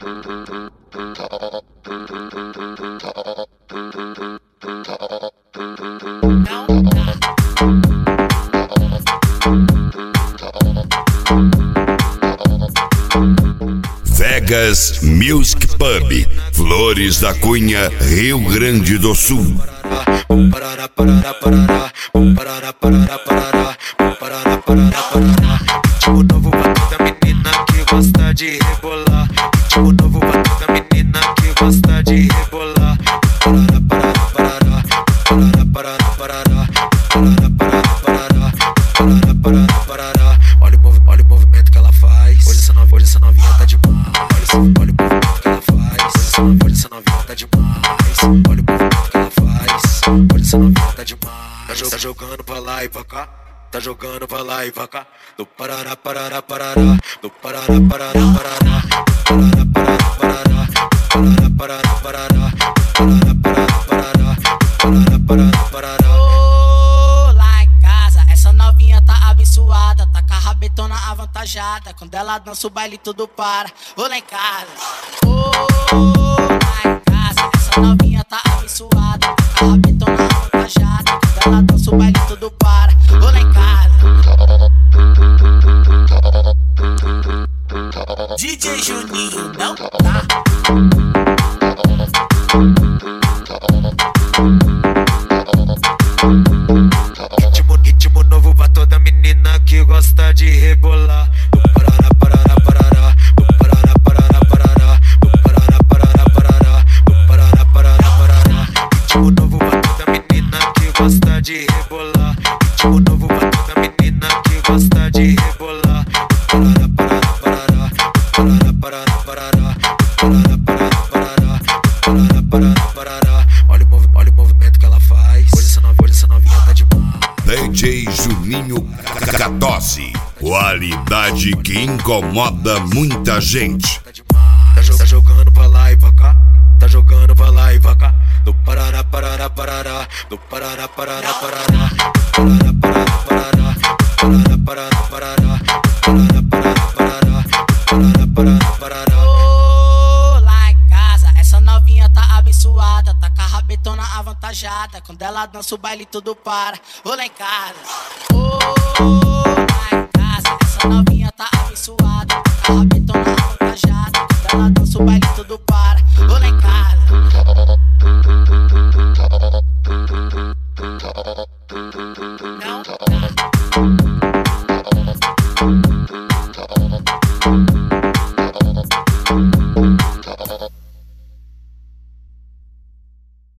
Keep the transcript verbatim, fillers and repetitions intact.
Vegas Music Pub, Flores da Cunha, Rio Grande do Sul. Parará, parará, parará, parará, parará, parará, parará, parará, parará. Ritmo novo pra toda menina que gosta de rebolar. Ritmo novo pra toda menina que gosta de rebolar. Parará, parará, parará, parará, parará, parará, parará, parará, parará, parará, parará, parará. Olha o movimento, olha o movimento que ela faz. Hoje essa novinha, hoje essa novinha tá demais. Olha o movimento que ela faz. Hoje essa novinha tá demais. Olha o movimento que ela faz. Hoje essa novinha tá demais. Tá jogando pra lá e pra cá. Tá jogando pra lá e pra cá. Do parará, parará, parará. Do parará, parará, parará. Parará, parará, parará. Parará, parará, parará. Parará, parará, parará. Parará, parará, parará. Ô, lá em casa, essa novinha tá abençoada. Tá com a rabetona avantajada. Quando ela dança o baile tudo para. Ô, lá em casa. Ô, lá em casa, essa novinha tá abençoada. Tá com a rabetona avantajada. Quando ela dança o baile tudo para. Ô, lá em casa. D J Juninho não tá. Ritmo, ritmo novo pra toda menina que gosta de rebolar. Do parará, parará, parará. Do parará, parará, parará. Do parará, parará, parará. Do parará, parará, parará. Ritmo novo pra toda menina que gosta de rebolar. Ritmo novo pra toda menina que gosta de rebolar. Do parará, parará, parará. Parará, parará, parará. Parará, parará, parará. Parará, parará, parará. Olha o movimento, olha o movimento que ela faz. Hoje essa novinha, hoje essa novinha tá demais. D J Juninho Catossi, qualidade que incomoda muita gente. Tá, jo tá jogando pra lá e pra cá. Tá jogando pra lá e pra cá. Do parará, parará, parará. Do parará, parará, parará. Parará, parará, parará. Parará, parará, parará. Parará, parará, parará. Parará, parará, parará. Ô, lá em casa, essa novinha tá abençoada. Tá com a rabetona avantajada. Quando ela dança o baile tudo para. Ô, lá em casa. Ô, lá em casa, essa novinha tá abençoada. Tá com a rabetona avantajada. Quando ela dança o baile tudo para. Ô, lá em casa. Não tá.